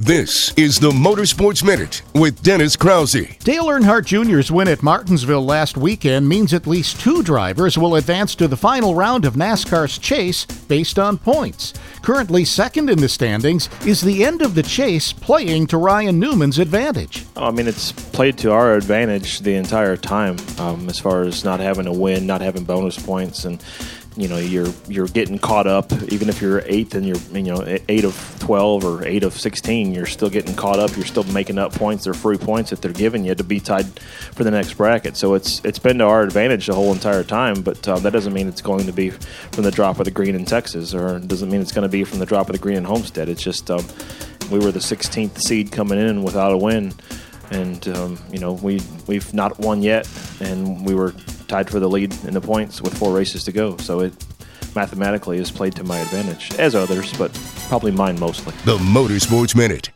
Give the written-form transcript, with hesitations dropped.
This is the Motorsports Minute with Dennis Krause. Dale Earnhardt Jr.'s win at Martinsville last weekend means at least two drivers will advance to the final round of NASCAR's chase based on points. Currently second in the standings is the end of the chase playing to Ryan Newman's advantage. It's played to our advantage the entire time as far as not having a win, not having bonus points, and you're getting caught up. Even if you're eighth and you're 8 of 12 or 8 of 16, you're still getting caught up. You're still making up points. They're free points that they're giving you to be tied for the next bracket. So it's been to our advantage the whole entire time. But that doesn't mean it's going to be from the drop of the green in Texas, or doesn't mean it's going to be from the drop of the green in Homestead. It's just we were the 16th seed coming in without a win. And, we've not won yet, and we were tied for the lead in the points with 4 races to go. So it mathematically is played to my advantage, as others, but probably mine mostly. The Motorsports Minute.